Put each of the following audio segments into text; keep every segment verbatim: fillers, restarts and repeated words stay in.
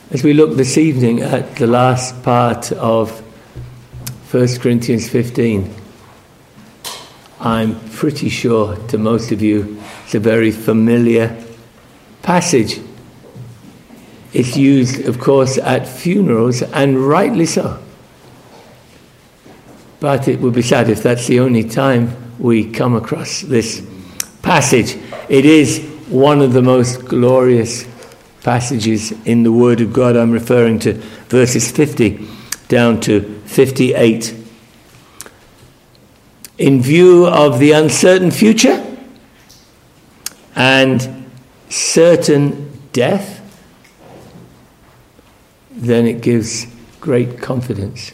As we look this evening at the last part of First Corinthians fifteen, I'm pretty sure to most of you it's a very familiar passage. It's used, of course, at funerals, and rightly so. But it would be sad if that's the only time we come across this passage. It is one of the most glorious passages in the Word of God. I'm referring to verses fifty down to fifty-eight. In view of the uncertain future and certain death, then it gives great confidence.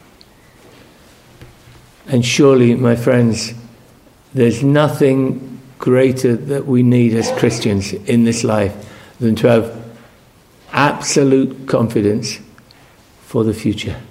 And surely, my friends, there's nothing greater that we need as Christians in this life than to have absolute confidence for the future.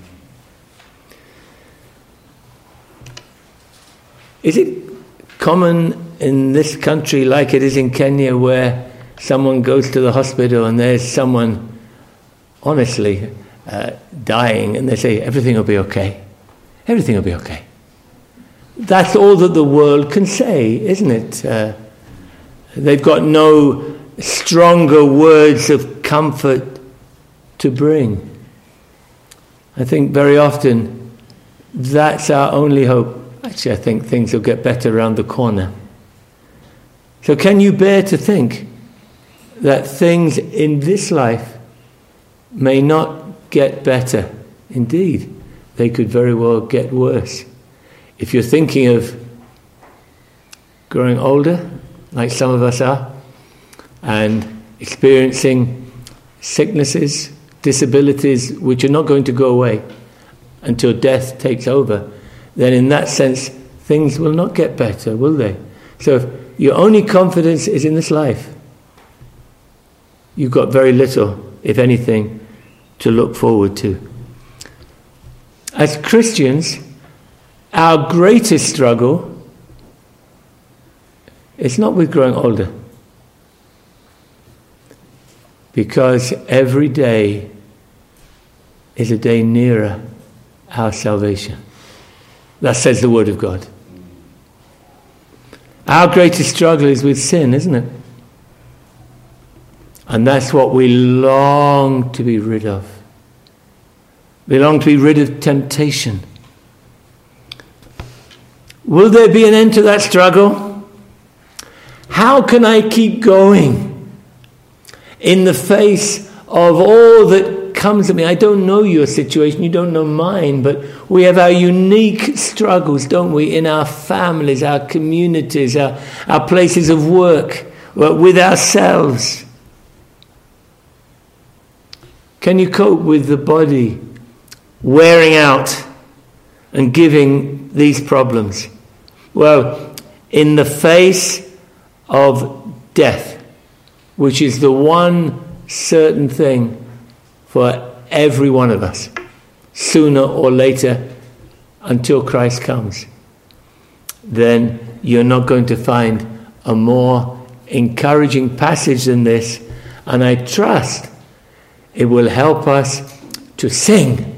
Is it common in this country, like it is in Kenya, where someone goes to the hospital and there's someone honestly uh, dying, and they say, everything will be okay. Everything will be okay. That's all that the world can say, isn't it? Uh, they've got no stronger words of comfort to bring. I think very often that's our only hope. Actually, I think things will get better around the corner. So can you bear to think that things in this life may not get better? Indeed, they could very well get worse. If you're thinking of growing older, like some of us are, and experiencing sicknesses, disabilities, which are not going to go away until death takes over, then in that sense, things will not get better, will they? So if your only confidence is in this life, you've got very little, if anything, to look forward to. As Christians, our greatest struggle is not with growing older, because every day is a day nearer our salvation. That says the Word of God. Our greatest struggle is with sin, isn't it? And that's what we long to be rid of. We long to be rid of temptation. Will there be an end to that struggle? How can I keep going in the face of all that comes at me? I don't know your situation, you don't know mine, but we have our unique struggles, don't we, in our families, our communities, our, our places of work, with ourselves. Can you cope with the body wearing out and giving these problems? Well, in the face of death, which is the one certain thing for every one of us, sooner or later, until Christ comes, then you're not going to find a more encouraging passage than this, and I trust it will help us to sing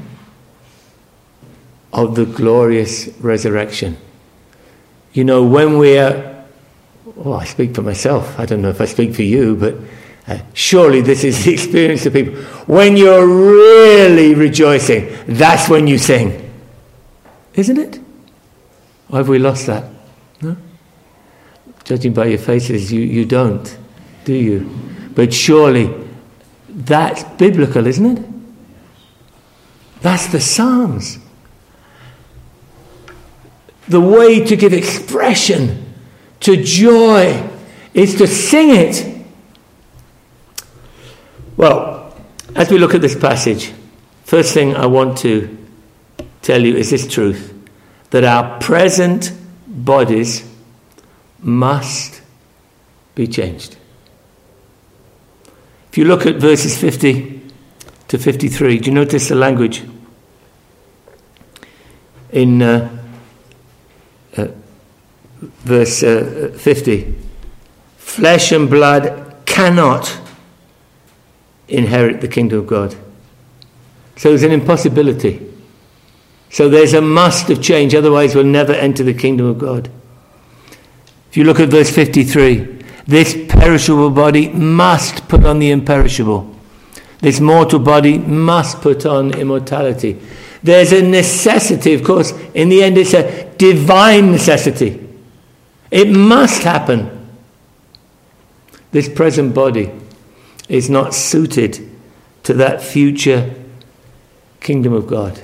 of the glorious resurrection. You know, when we are, oh, I speak for myself, I don't know if I speak for you, but uh, surely this is the experience of people. When you're really rejoicing, that's when you sing. Isn't it? Or have we lost that? No? Judging by your faces, you, you don't, do you? But surely that's biblical, isn't it? That's the Psalms. The way to give expression to joy is to sing it. Well, as we look at this passage, first thing I want to tell you is this truth, that our present bodies must be changed. If you look at verses fifty to fifty-three, do you notice the language? In uh, uh, verse uh, fifty, flesh and blood cannot inherit the kingdom of God. So there's an impossibility. So there's a must of change, otherwise we'll never enter the kingdom of God. If you look at verse fifty-three, this perishable body must put on the imperishable. This mortal body must put on immortality. There's a necessity, of course, in the end it's a divine necessity. It must happen. This present body is not suited to that future kingdom of God.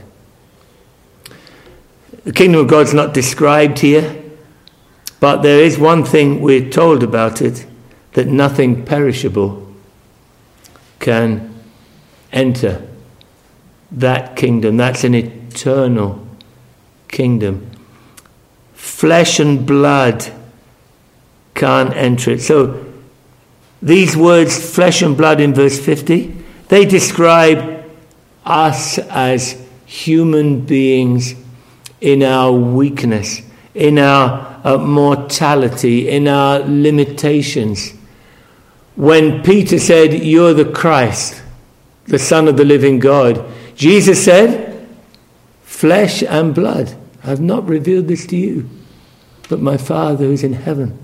The kingdom of God's not described here, but there is one thing we're told about it, that nothing perishable can enter that kingdom. That's an eternal kingdom. Flesh and blood can't enter it. So these words, flesh and blood, in verse fifty, they describe us as human beings in our weakness, in our uh, mortality, in our limitations. When Peter said, "You're the Christ, the Son of the living God," Jesus said, "Flesh and blood have not revealed this to you, but my Father who is in heaven."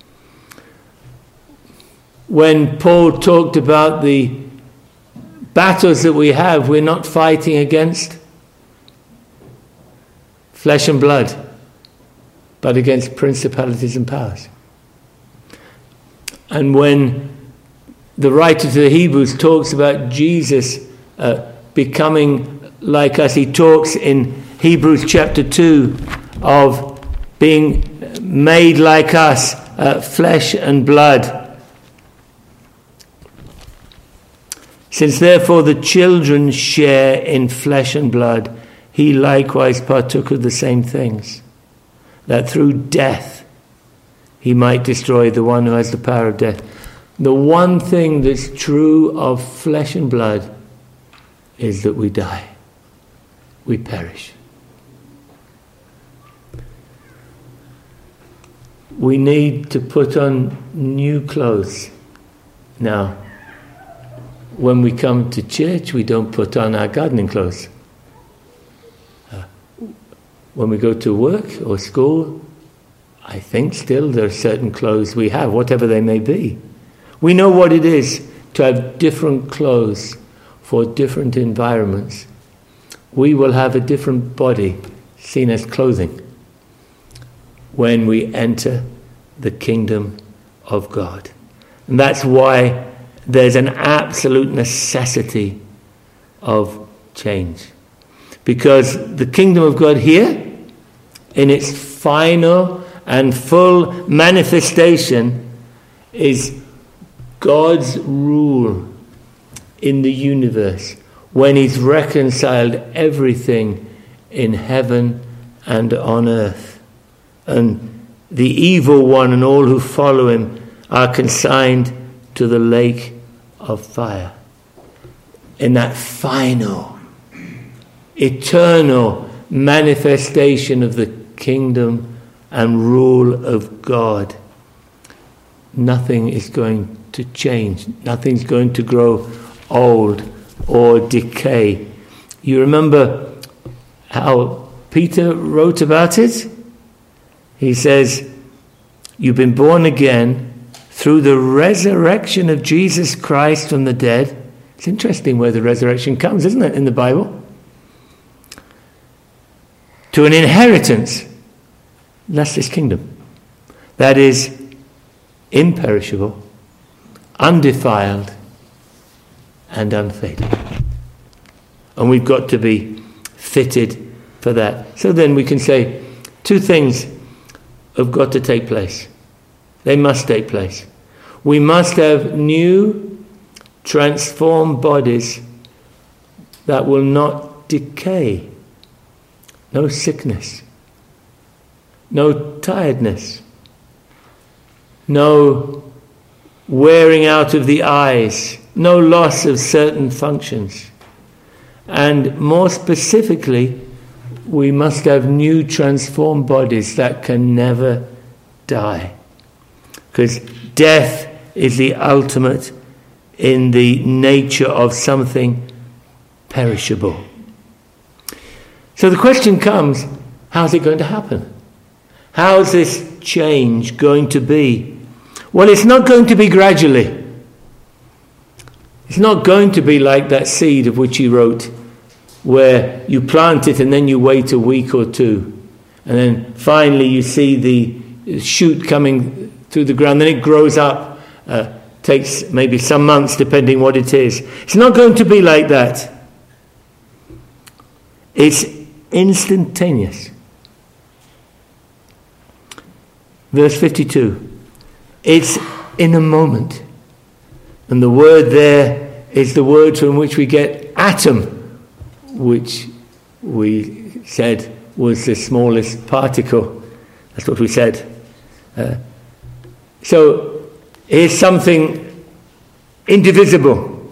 When Paul talked about the battles that we have, we're not fighting against flesh and blood, but against principalities and powers. And when the writer to the Hebrews talks about Jesus uh, becoming like us, he talks in Hebrews chapter two of being made like us, uh, flesh and blood. Since therefore the children share in flesh and blood, he likewise partook of the same things, that through death he might destroy the one who has the power of death. The one thing that's true of flesh and blood is that we die. We perish. We need to put on new clothes. Now, when we come to church, we don't put on our gardening clothes. Uh, when we go to work or school, I think still there are certain clothes we have, whatever they may be. We know what it is to have different clothes for different environments. We will have a different body seen as clothing when we enter the kingdom of God. And that's why there's an absolute necessity of change. Because the kingdom of God here, in its final and full manifestation, is God's rule in the universe when he's reconciled everything in heaven and on earth. And the evil one and all who follow him are consigned to the lake of fire. In that final, eternal manifestation of the kingdom and rule of God, nothing is going to change. Nothing's going to grow old or decay. You remember how Peter wrote about it? He says, "You've been born again through the resurrection of Jesus Christ from the dead." It's interesting where the resurrection comes, isn't it, in the Bible? "To an inheritance," that's this kingdom, "that is imperishable, undefiled, and unfading." And we've got to be fitted for that. So then we can say two things have got to take place. They must take place. We must have new, transformed bodies that will not decay. No sickness. No tiredness. No wearing out of the eyes. No loss of certain functions. And more specifically, we must have new, transformed bodies that can never die. Because death is the ultimate in the nature of something perishable. So the question comes, how's it going to happen? How's this change going to be? Well, it's not going to be gradually. It's not going to be like that seed of which he wrote, where you plant it and then you wait a week or two. And then finally you see the shoot coming through the ground. Then it grows up. Uh, takes maybe some months, depending what it is. It's not going to be like that. It's instantaneous. Verse fifty-two. It's in a moment. And the word there is the word from which we get atom, which we said was the smallest particle. That's what we said. Uh, so here's something indivisible.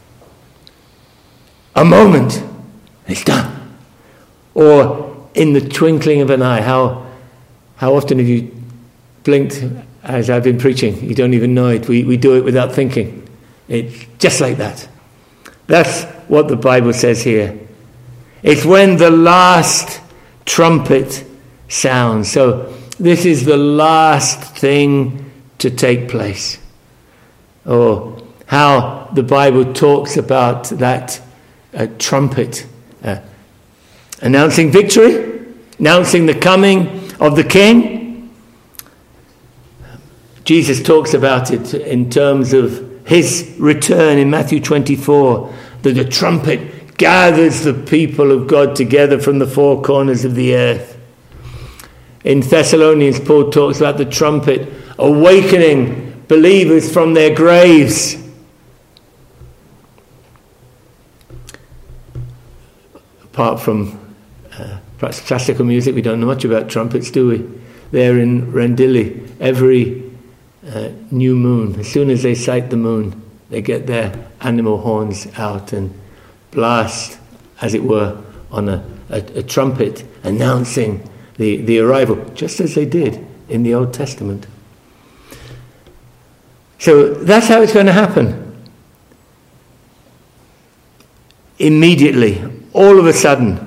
A moment. It's done. Or in the twinkling of an eye. How, how often have you blinked as I've been preaching? You don't even know it. We, we do it without thinking. It's just like that. That's what the Bible says here. It's when the last trumpet sounds. So this is the last thing to take place. Or how the Bible talks about that uh, trumpet uh, announcing victory, announcing the coming of the King. Jesus talks about it in terms of his return in Matthew twenty-four, that the trumpet gathers the people of God together from the four corners of the earth. In Thessalonians, Paul talks about the trumpet awakening believers from their graves. Apart from uh, perhaps classical music, we don't know much about trumpets, do we? There in Rendili, every uh, new moon, as soon as they sight the moon, they get their animal horns out and blast, as it were, on a, a, a trumpet announcing the, the arrival, just as they did in the Old Testament. So that's how it's going to happen. Immediately, all of a sudden.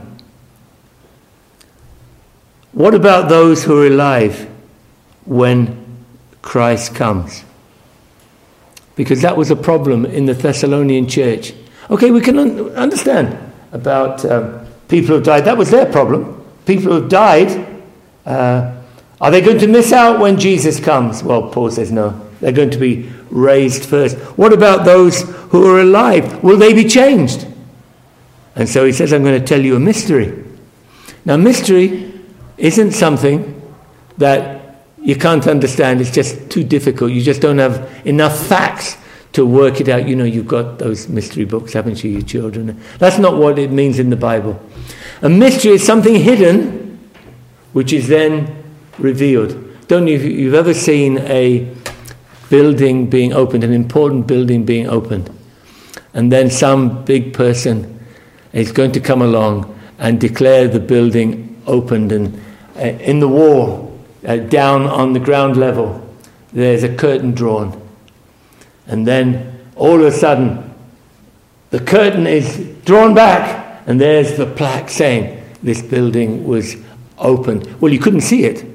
What about those who are alive when Christ comes? Because that was a problem in the Thessalonian church. Okay, we can un- understand about um, people who have died. That was their problem. People who have died, uh, are they going to miss out when Jesus comes? Well, Paul says no. They're going to be raised first. What about those who are alive? Will they be changed? And so he says, I'm going to tell you a mystery. Now, mystery isn't something that you can't understand. It's just too difficult. You just don't have enough facts to work it out. You know, you've got those mystery books, haven't you, you children? That's not what it means in the Bible. A mystery is something hidden, which is then revealed. Don't you, if you've ever seen a building being opened, an important building being opened, and then some big person is going to come along and declare the building opened, and uh, in the wall, uh, down on the ground level, there's a curtain drawn. And then all of a sudden, the curtain is drawn back, and there's the plaque saying this building was opened. Well, you couldn't see it.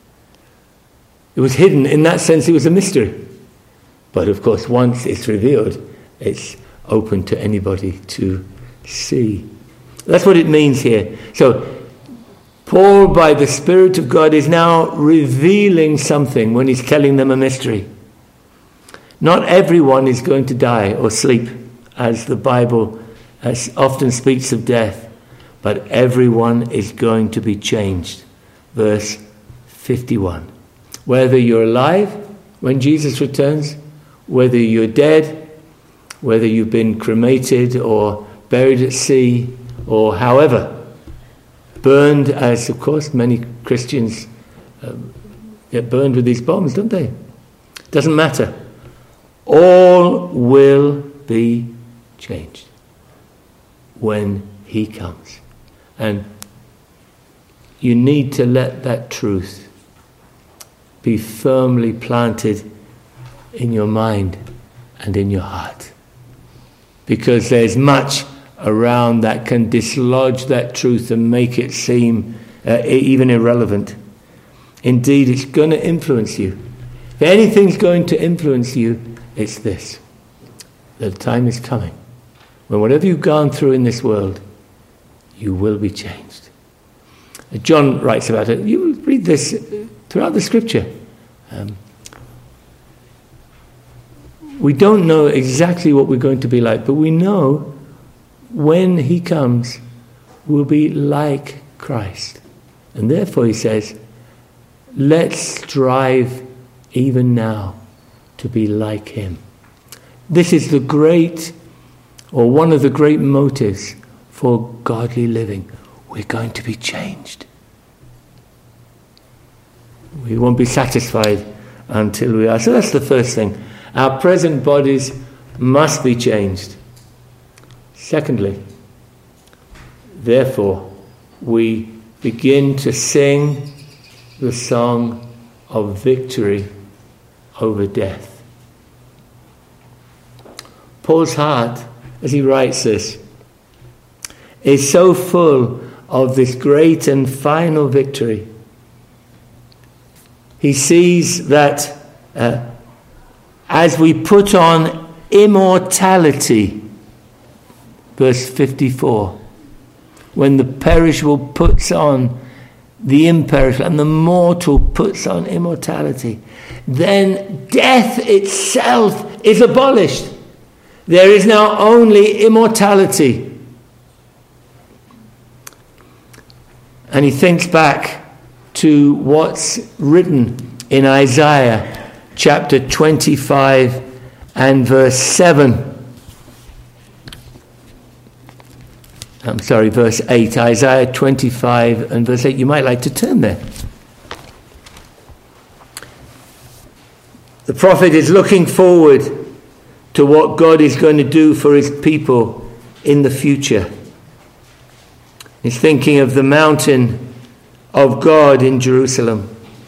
It was hidden. In that sense, it was a mystery. But of course, once it's revealed, it's open to anybody to see. That's what it means here. So Paul, by the Spirit of God, is now revealing something when he's telling them a mystery. Not everyone is going to die or sleep, as the Bible as often speaks of death, but everyone is going to be changed. Verse fifty-one. Whether you're alive when Jesus returns, whether you're dead, whether you've been cremated or buried at sea, or however, burned, as of course many Christians um, get burned with these bombs, don't they? Doesn't matter. All will be changed when he comes. And you need to let that truth be firmly planted in your mind and in your heart. because there's much around that can dislodge that truth and make it seem uh, even irrelevant. Indeed, it's going to influence you. If anything's going to influence you, it's this. The time is coming when whatever you've gone through in this world, you will be changed. John writes about it. You read this throughout the scripture. Um, we don't know exactly what we're going to be like, but we know when he comes, we'll be like Christ. And therefore, he says, let's strive even now to be like him. This is the great, or one of the great motives for godly living. We're going to be changed. We won't be satisfied until we are. So that's the first thing. Our present bodies must be changed. Secondly, therefore, we begin to sing the song of victory over death. Paul's heart, as he writes this, is so full of this great and final victory. He sees that uh, as we put on immortality, verse fifty-four, when the perishable puts on the imperishable and the mortal puts on immortality, then death itself is abolished. There is now only immortality. And he thinks back to what's written in Isaiah chapter twenty-five and verse seven. I'm sorry, verse eight. Isaiah twenty-five and verse eight. You might like to turn there. The prophet is looking forward to what God is going to do for his people in the future. He's thinking of the mountain of God in Jerusalem.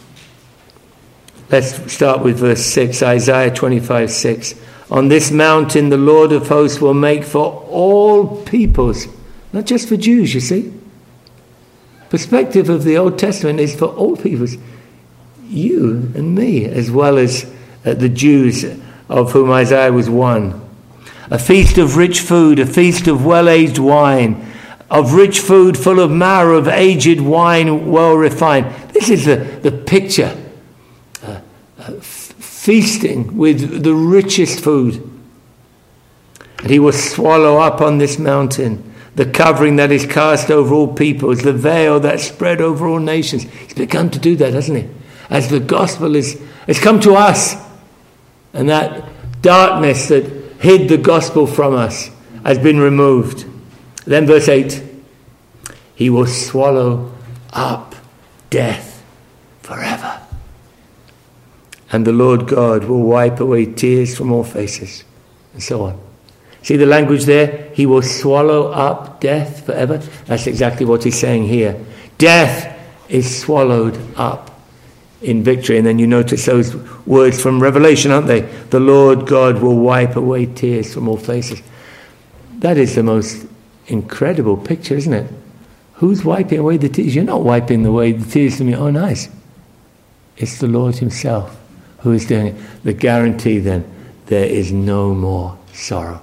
Let's start with verse six, Isaiah twenty-five, six. On this mountain the Lord of hosts will make for all peoples, not just for Jews, you see. Perspective of the Old Testament is for all peoples. You and me, as well as uh, the Jews of whom Isaiah was one. A feast of rich food, a feast of well-aged wine, of rich food full of marrow, of aged wine well refined. This is the, the picture. Uh, uh, f- feasting with the richest food. And he will swallow up on this mountain the covering that is cast over all peoples, the veil that spread over all nations. He's begun to do that, hasn't he? As the gospel is, has come to us. And that darkness that hid the gospel from us has been removed. Then verse eight, he will swallow up death forever. And the Lord God will wipe away tears from all faces. And so on. See the language there? He will swallow up death forever. That's exactly what he's saying here. Death is swallowed up in victory. And then you notice those words from Revelation, aren't they? The Lord God will wipe away tears from all faces. That is the most incredible picture, isn't it? Who's wiping away the tears? You're not wiping away the tears from your own eyes. It's the Lord himself who is doing it. The guarantee then, there is no more sorrow.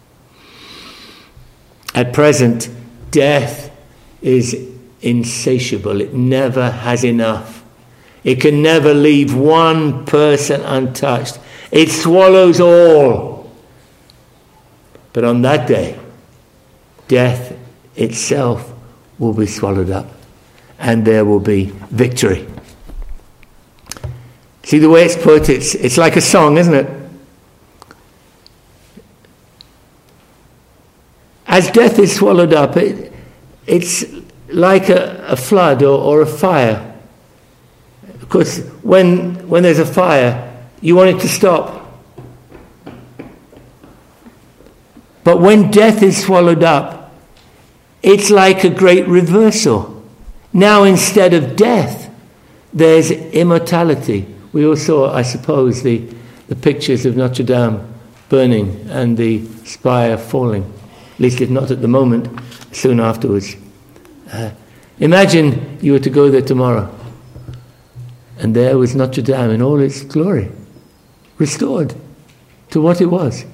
At present, death is insatiable. It never has enough. It can never leave one person untouched. It swallows all. But on that day, death itself will be swallowed up, and there will be victory. See the way it's put? It's, it's like a song, isn't it? As death is swallowed up, it, it's like a, a flood or, or a fire. Of course, when, when there's a fire, you want it to stop. But when death is swallowed up, it's like a great reversal. Now instead of death, there's immortality. We all saw, I suppose, the, the pictures of Notre Dame burning and the spire falling. At least if not at the moment, soon afterwards. Uh, imagine you were to go there tomorrow, and there was Notre Dame in all its glory, restored to what it was.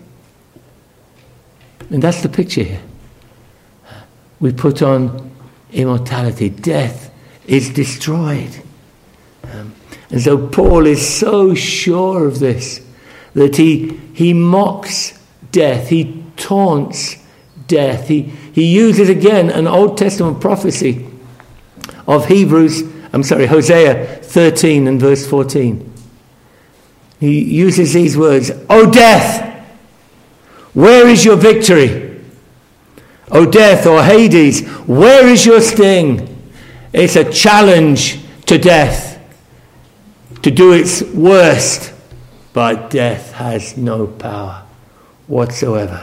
And that's the picture here. We put on immortality. Death is destroyed. Um, and so Paul is so sure of this that he he mocks death. He taunts death. He, he uses again an Old Testament prophecy of Hebrews, I'm sorry, Hosea thirteen and verse fourteen. He uses these words, "O death, where is your victory? O death, or Hades, where is your sting?" It's a challenge to death to do its worst, but death has no power whatsoever.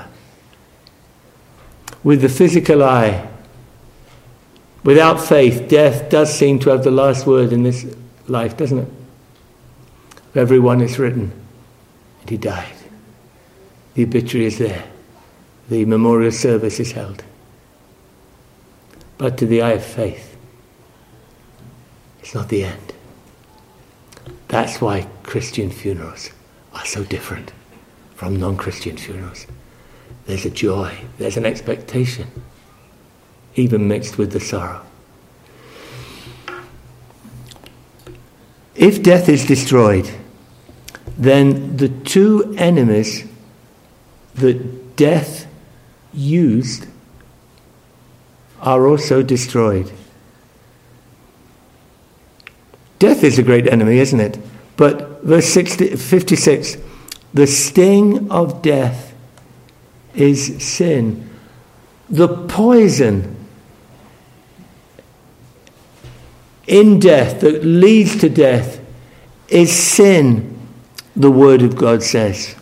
With the physical eye, without faith, death does seem to have the last word in this life, doesn't it? For everyone it's written, and he died. The obituary is there. The memorial service is held. But to the eye of faith, it's not the end. That's why Christian funerals are so different from non-Christian funerals. There's a joy, there's an expectation, even mixed with the sorrow. If death is destroyed, then the two enemies that death used are also destroyed. Death is a great enemy, isn't it? But verse sixty, fifty-six, the sting of death is sin. The poison in death that leads to death is sin, the Word of God says.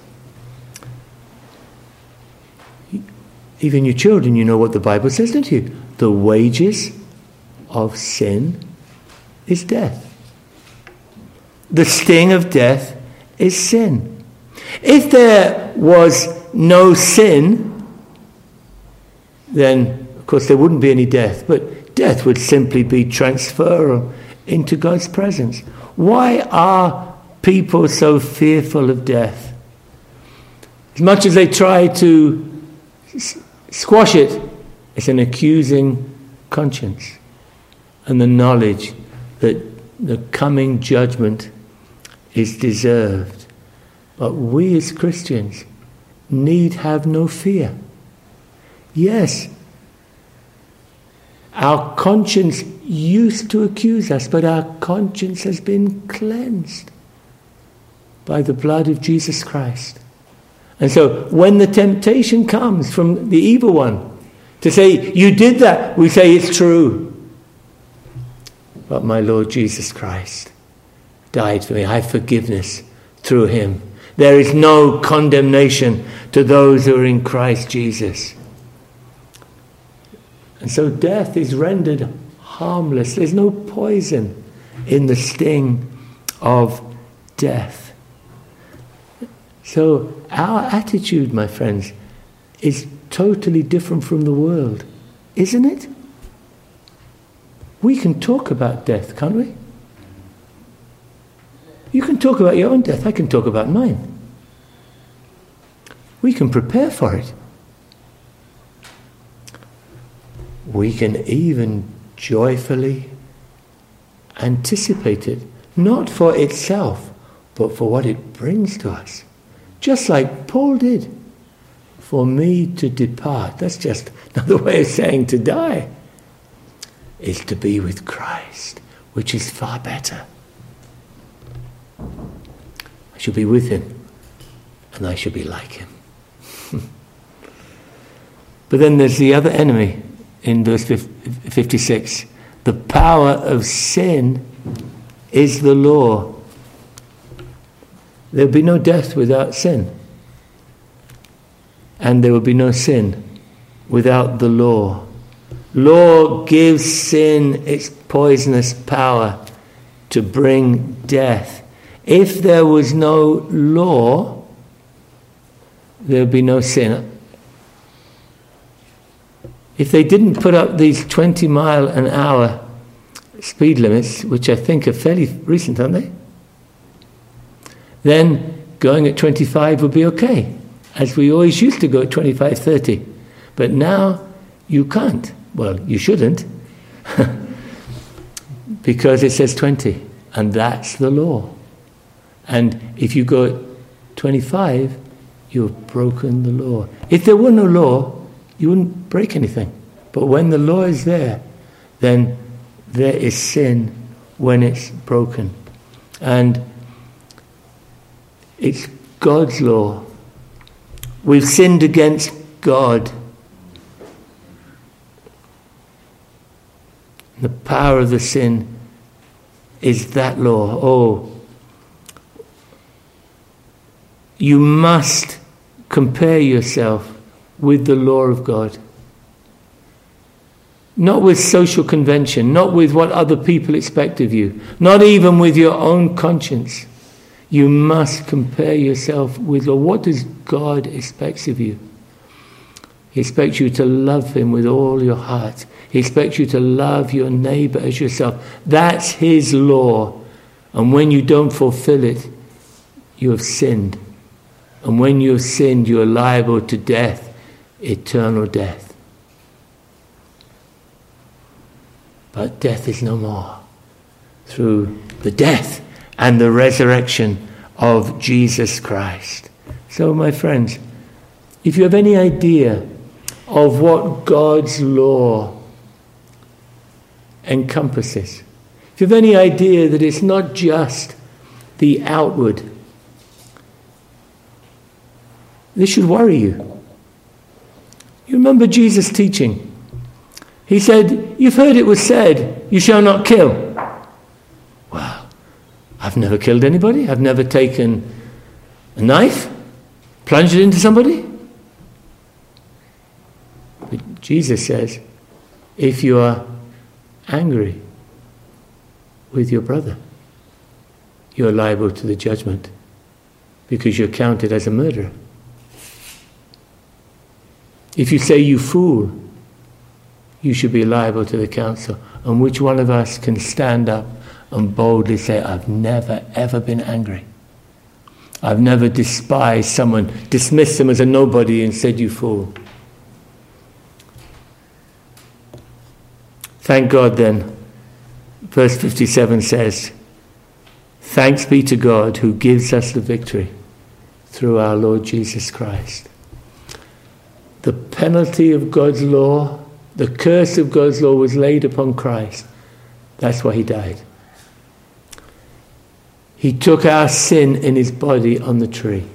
Even your children, you know what the Bible says, don't you? The wages of sin is death. The sting of death is sin. If there was no sin, then, of course, there wouldn't be any death. But death would simply be transfer into God's presence. Why are people so fearful of death? As much as they try to squash it, it's an accusing conscience and the knowledge that the coming judgment is deserved. But we as Christians need have no fear. Yes, our conscience used to accuse us, but our conscience has been cleansed by the blood of Jesus Christ. And so when the temptation comes from the evil one to say, you did that, we say it's true. But my Lord Jesus Christ died for me. I have forgiveness through him. There is no condemnation to those who are in Christ Jesus. And so death is rendered harmless. There's no poison in the sting of death. So our attitude, my friends, is totally different from the world, isn't it? We can talk about death, can't we? You can talk about your own death. I can talk about mine. We can prepare for it. We can even joyfully anticipate it, not for itself, but for what it brings to us. Just like Paul did. For me to depart, that's just another way of saying to die, is to be with Christ, which is far better. I shall be with him, and I shall be like him. But then there's the other enemy in verse fifty-six. The power of sin is the law. There will be no death without sin. And there will be no sin without the law. Law gives sin its poisonous power to bring death. If there was no law, there'll be no sin. If they didn't put up these twenty mile an hour speed limits, which I think are fairly recent, aren't they? Then going at twenty-five would be okay, as we always used to go at twenty-five, thirty. But now you can't. Well, you shouldn't, because it says twenty, and that's the law. And if you go at twenty-five, you've broken the law. If there were no law, you wouldn't break anything. But when the law is there, then there is sin when it's broken. And it's God's law. We've sinned against God. The power of the sin is that law. Oh, you must compare yourself with the law of God. Not with social convention, not with what other people expect of you, not even with your own conscience. You must compare yourself with law. What does God expect of you? He expects you to love him with all your heart. He expects you to love your neighbor as yourself. That's his law. And when you don't fulfill it, you have sinned. And when you have sinned, you are liable to death, eternal death. But death is no more through the death and the resurrection of Jesus Christ. So, my friends, if you have any idea of what God's law encompasses, if you have any idea that it's not just the outward, this should worry you. You remember Jesus' teaching. He said, you've heard it was said, you shall not kill. Well, I've never killed anybody. I've never taken a knife, plunged it into somebody. But Jesus says, if you are angry with your brother, you are liable to the judgment because you're counted as a murderer. If you say, you fool, you should be liable to the council. And which one of us can stand up and boldly say, I've never, ever been angry. I've never despised someone, dismissed them as a nobody and said, you fool. Thank God then. Verse fifty-seven says, thanks be to God who gives us the victory through our Lord Jesus Christ. The penalty of God's law, the curse of God's law was laid upon Christ. That's why he died. He took our sin in his body on the tree.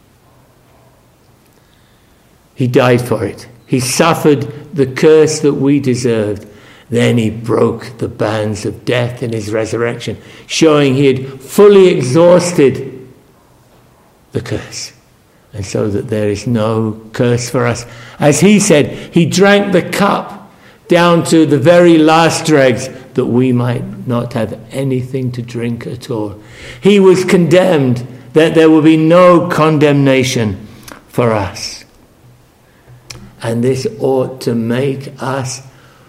He died for it. He suffered the curse that we deserved. Then he broke the bands of death in his resurrection, showing he had fully exhausted the curse. And so that there is no curse for us. As he said, he drank the cup down to the very last dregs that we might not have anything to drink at all. He was condemned that there will be no condemnation for us. And this ought to make us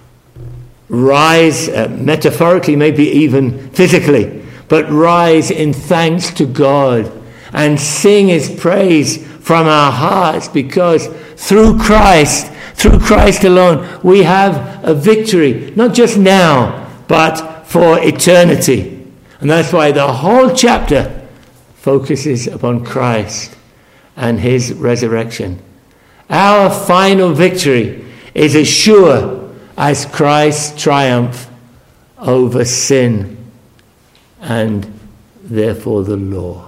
rise, uh, metaphorically, maybe even physically, but rise in thanks to God and sing his praise from our hearts, because through Christ, through Christ alone, we have a victory, not just now, but for eternity. And that's why the whole chapter focuses upon Christ and his resurrection. Our final victory is as sure as Christ's triumph over sin and therefore the law.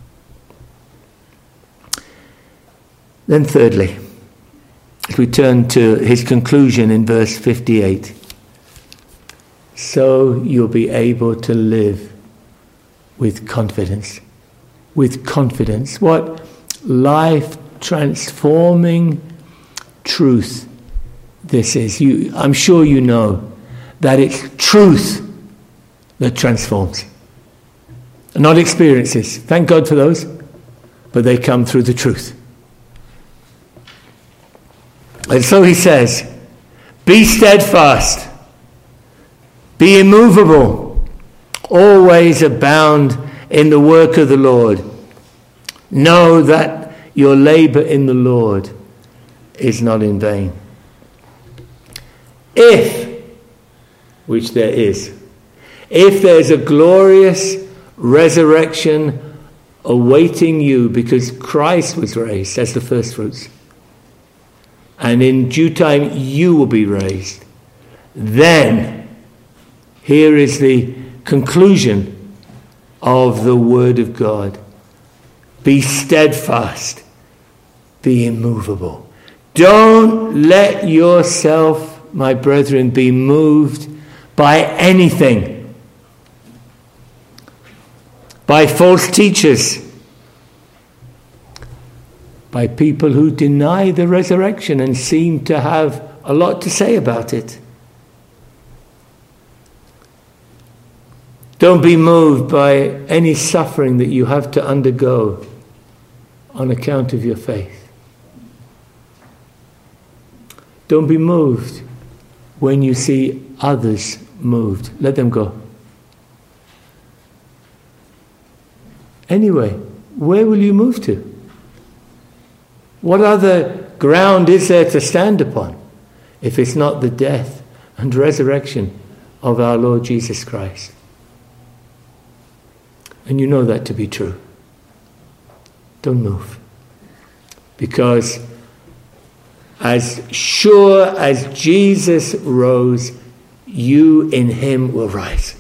Then thirdly, as we turn to his conclusion in verse fifty-eight, so you'll be able to live with confidence. With confidence. What life-transforming truth this is. You, I'm sure you know that it's truth that transforms. Not experiences. Thank God for those. But they come through the truth. And so he says, be steadfast, be immovable, always abound in the work of the Lord. Know that your labor in the Lord is not in vain. If, which there is, if there's a glorious resurrection awaiting you because Christ was raised as the first fruits, and in due time you will be raised, then here is the conclusion of the Word of God. Be steadfast, be immovable. Don't let yourself, my brethren, be moved by anything, by false teachers, by people who deny the resurrection and seem to have a lot to say about it. Don't be moved by any suffering that you have to undergo on account of your faith. Don't be moved when you see others moved. Let them go. Anyway, where will you move to? What other ground is there to stand upon if it's not the death and resurrection of our Lord Jesus Christ? And you know that to be true. Don't move. Because as sure as Jesus rose, you in him will rise.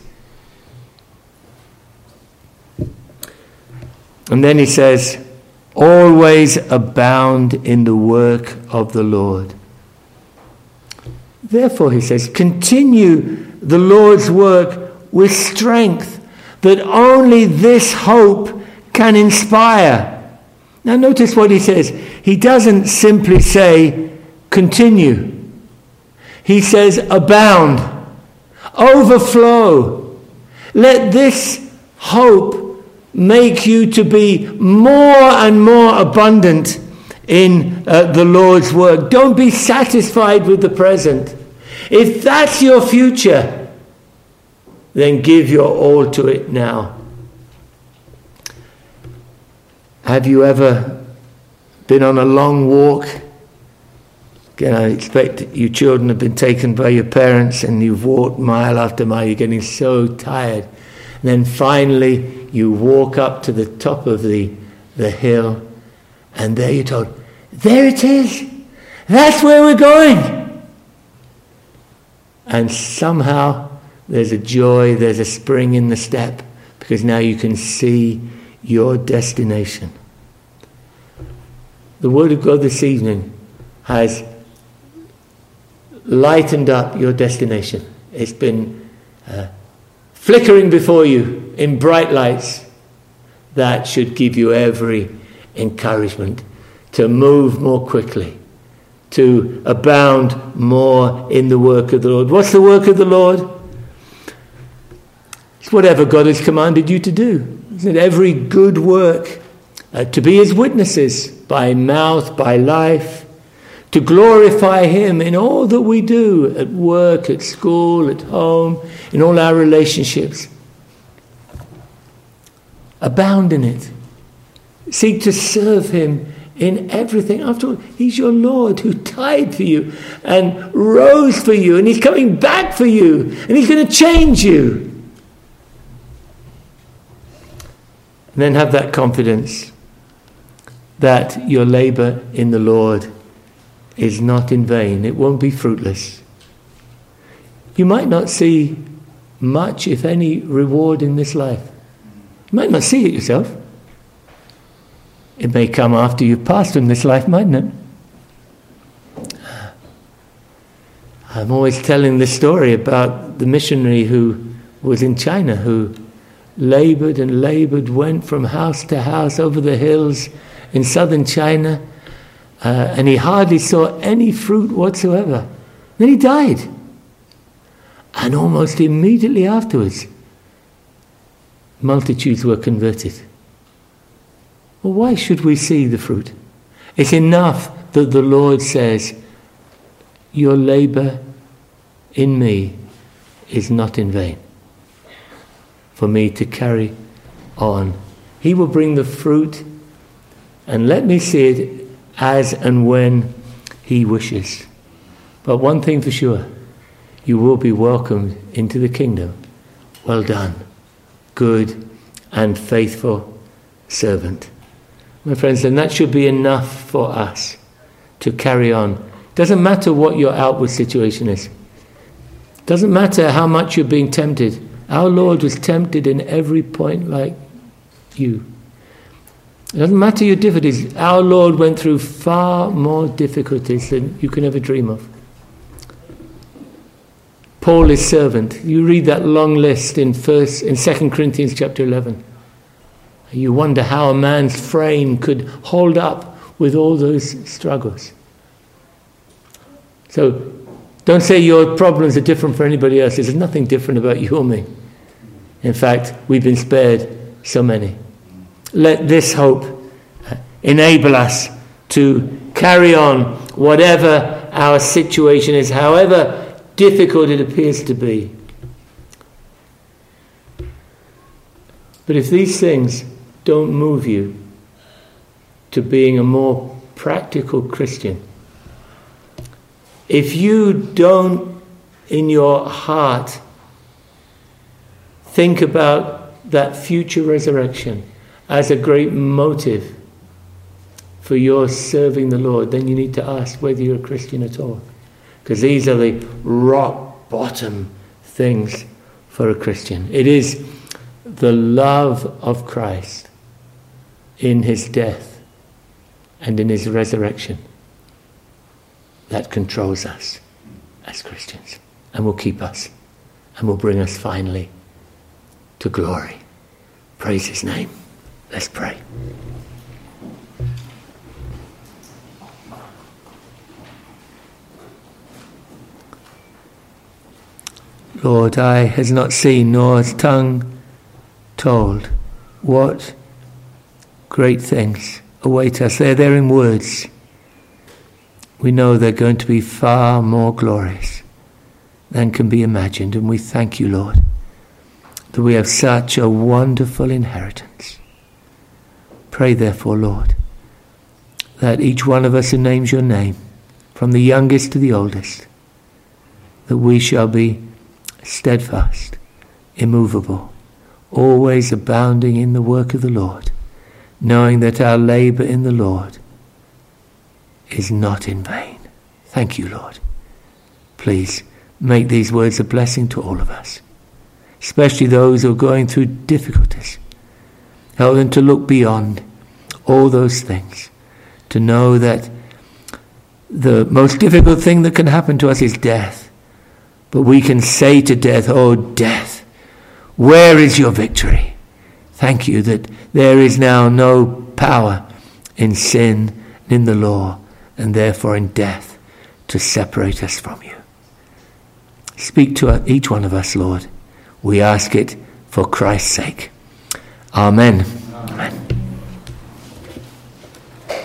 And then he says, always abound in the work of the Lord. Therefore, he says, continue the Lord's work with strength, that only this hope can inspire. Now notice what he says. He doesn't simply say, continue. He says, abound, overflow. Let this hope make you to be more and more abundant in uh, the Lord's work. Don't be satisfied with the present. If that's your future, then give your all to it now. Have you ever been on a long walk? Again, I expect you children have been taken by your parents and you've walked mile after mile. You're getting so tired. And then finally you walk up to the top of the, the hill, and there you're told, there it is. That's where we're going. And somehow there's a joy, there's a spring in the step, because now you can see your destination. The Word of God this evening has lightened up your destination. It's been uh, flickering before you in bright lights. That should give you every encouragement to move more quickly, to abound more in the work of the Lord. What's the work of the Lord? It's whatever God has commanded you to do. Isn't it? Every good work, uh, to be his witnesses by mouth, by life, to glorify him in all that we do, at work, at school, at home, in all our relationships. Abound in it. Seek to serve him in everything. After all, he's your Lord who died for you and rose for you, and he's coming back for you, and he's going to change you. And then have that confidence that your labor in the Lord is not in vain. It won't be fruitless. You might not see much, if any, reward in this life. You might not see it yourself. It may come after you've passed from this life, mightn't it? I'm always telling this story about the missionary who was in China, who labored and labored, went from house to house over the hills in southern China, uh, and he hardly saw any fruit whatsoever. Then he died. And almost immediately afterwards, multitudes were converted. Well, why should we see the fruit? It's enough that the Lord says, your labor in me is not in vain. For me to carry on. He will bring the fruit, and let me see it as and when he wishes. But one thing for sure, you will be welcomed into the kingdom. Well done, good and faithful servant. My friends, and that should be enough for us to carry on. Doesn't matter what your outward situation is. Doesn't matter how much you're being tempted. Our Lord was tempted in every point like you. It doesn't matter your difficulties. Our Lord went through far more difficulties than you can ever dream of. Paul, his servant. You read that long list in first, in Second Corinthians chapter eleven. You wonder how a man's frame could hold up with all those struggles. So, don't say your problems are different for anybody else. There's nothing different about you or me. In fact, we've been spared so many. Let this hope enable us to carry on whatever our situation is, however difficult it appears to be. But if these things don't move you to being a more practical Christian, if you don't in your heart think about that future resurrection as a great motive for your serving the Lord, then you need to ask whether you're a Christian at all. Because these are the rock bottom things for a Christian. It is the love of Christ in his death and in his resurrection that controls us as Christians and will keep us and will bring us finally to glory. Praise his name. Let's pray. Lord, eye has not seen, nor has tongue told what great things await us. They're there in words. We know they're going to be far more glorious than can be imagined, and we thank you, Lord, that we have such a wonderful inheritance. Pray therefore, Lord, that each one of us who names your name, from the youngest to the oldest, that we shall be steadfast, immovable, always abounding in the work of the Lord, knowing that our labour in the Lord is not in vain. Thank you, Lord. Please make these words a blessing to all of us, especially those who are going through difficulties. Help them to look beyond all those things, to know that the most difficult thing that can happen to us is death. But we can say to death, oh death, where is your victory? Thank you that there is now no power in sin, in the law, and therefore in death to separate us from you. Speak to each one of us, Lord. We ask it for Christ's sake. Amen. Amen.